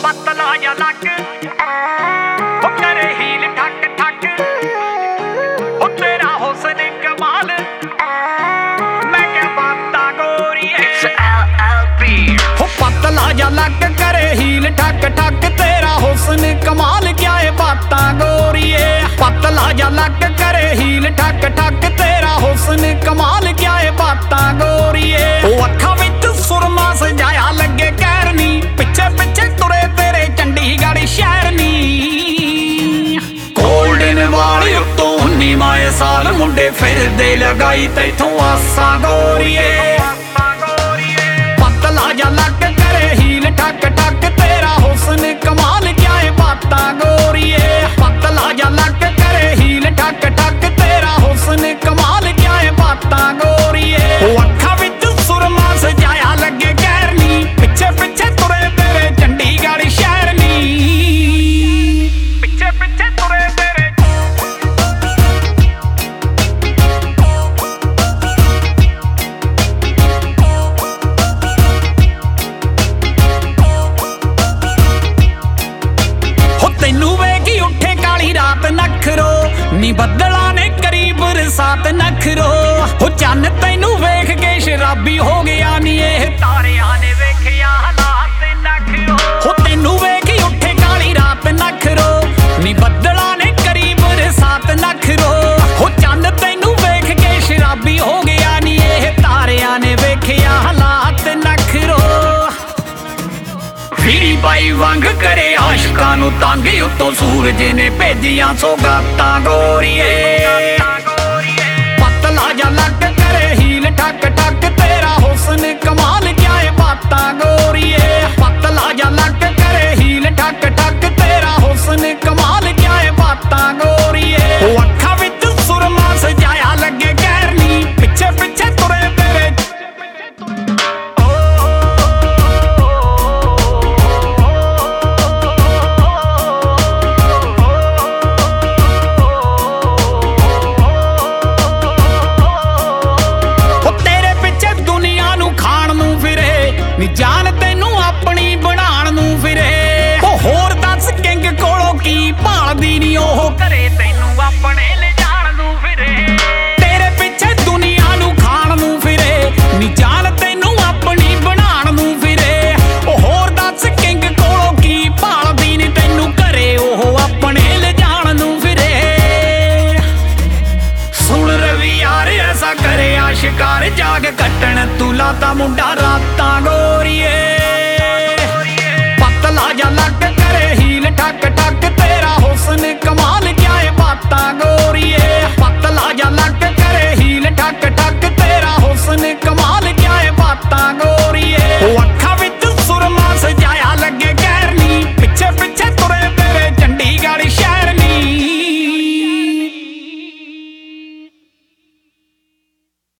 ਪਤਲਾ ਜਿਹਾ ਲੱਕ ਉਹ ਕਰੇ ਹੀਲ ਠੱਕ ਠੱਕ ਉਹ ਤੇਰਾ ਹੁਸਨ ਕਮਾਲ ਮੈਂ ਕਿਹਾ ਬਾਤਾਂ ਗੋਰੀਏ ਉਹ ਪਤਲਾ ਜਿਹਾ ਲੱਕ ਕਰੇ ਹੀਲ ਠੱਕ ਠੱਕ ਤੇਰਾ ਹੁਸਨ ਕਮਾਲ ਕਿਆ ਏ ਬਾਤਾਂ ਗੋਰੀਏ ਪਤਲਾ ਜਿਹਾ ਲੱਕ ਕਰੇ ਹੀਲ ਠੱਕ ਠੱਕ ਤੇਰਾ ਹੁਸਨ ਕਮਾਲ ਕਿਆ ਏ ਬਾਤਾਂ ਗੋਰੀਏ ਉਹ ਅੱਖਾਂ ਵਿੱਚ ਸੁਰਮਾ ਸਜਾਇਆ ਲੱਗੇ ਕਹਿਰ ਨੀ ਪਿੱਛੇ ਪਿੱਛੇ ਤੁਰੇ ਤੇਰੇ ਚੰਡੀਗੜ੍ਹ ਸ਼ਹਿਰ ਨੀ ਗੋਲਡਨ ਵਾਲੀ ਉੱਤੋਂ 19ਵਾਂ ਸਾਲ ਮੁੰਡੇ ਫਿਰਦੇ ਲਗਾਈ ਤੈਥੋਂ ਆਸਾਂ ਗੋਰੀਏ ਪਤਲਾ ਜਿਹਾ ਲੱਕ ਕਰੇ ਹੀਲ ਠੱਕ ਠੱਕ ਤੇਰਾ ਹੁਸਨ ਕਮਾਲ ਕਿਆ ਏ ਬਾਤਾਂ ਗੋਰੀਏ ਪਤਲਾ ਜਿਹਾ ਲੱਕ ਕਰੇ ਹੀਲ ਠੱਕ ਠੱਕ ਤੇਰਾ ਹੁਸਨ ਕਮਾਲ ਕਿਆ ਏ ਬਾਤਾਂ ਗੋਰੀਏ ਉਹ ਅੱਖਾਂ ਵਿੱਚ ਸੁਰਮਾ ਸਜਾਇਆ ਲੱਗੇ ਕਹਿਰ ਨੀ ਪਿੱਛੇ ਪਿੱਛੇ ਤੁਰੇ ਤੇਰੇ ਚੰਡੀਗੜ੍ਹ ਸ਼ਹਿਰ ਨੀ ਪਿੱਛੇ ਪਿੱਛੇ ਤੁਰੇ ਤੇਰੇ ਹੋ ਤੈਨੂੰ ਵੇਖੀ ਉੱਠੇ ਕਾਲੀ ਰਾਤ ਨਖਰੋ ਨੀ ਬੱਦਲਾਂ ਨੇ ਕਰੀ ਬਰਸਾਤ ਨਖਰੋ ਹੋ ਚੰਨ ਤੈਨੂੰ ਵੇਖ ਕੇ ਸ਼ਰਾਬੀ ਹੋ ਗਿਆ ਨੀ ਇਹ ਤਾਰਿਆਂ ਨੇ ਵੇਖਿਆ ਹਾਲਾਤ ਨਖਰੋ ਹੋ ਤੈਨੂੰ ਵੇਖੀ ਉੱਠੇ ਕਾਲੀ ਰਾਤ ਨਖਰੋ ਨੀ ਬੱਦਲਾਂ ਨੇ ਕਰੀ ਬਰਸਾਤ ਨਖਰੋ ਹੋ ਚੰਨ ਤੈਨੂੰ ਵੇਖ ਕੇ ਸ਼ਰਾਬੀ ਹੋ ਗਿਆ ਨੀ ਇਹ ਤਾਰਿਆਂ ਨੇ ਵੇਖਿਆ ਹਾਲਾਤ ਨਖਰੋ ਵੀਰੀ ਬਾਈ ਵਾਂਗ ਕਰੇ ਆਸ਼ਕਾਂ ਨੂੰ ਤੰਗ ਉੱਤੋਂ ਸੂਰਜ ਨੇ ਭੇਜੀਆਂ ਸੌਗਾਤਾਂ ਗੋਰੀਏ ਪਤਲਾ ਜਿਹਾ ਲੱਕ ਕਰੇ ਹੀਲ ਠੱਕ ਠੱਕ ਤੇਰਾ ਹੁਸਨ ਕਮਾਲ ਕਿਆ ਏ ਬਾਤਾਂ ਗੋਰੀਏ ਪਤਲਾ ਜਿਹਾ ਲੱਕ ਕਰੇ ਹੀਲ ਠੱਕ ਠੱਕ ਤੇਰਾ ਹੁਸਨ ਕਮਾਲ ਕਿਆ ਏ ਬਾਤਾਂ ਗੋਰੀਏ ਉਹ ਅੱਖਾਂ ਵਿੱਚ ਸੁਰਮਾ ਸਜਾਇਆ ਲੱਗੇ ਕਹਿਰ ਨੀ ਪਿੱਛੇ ਪਿੱਛੇ ਤੁਰੇ ਤੇਰੇ ਨੀ ਜਾਨ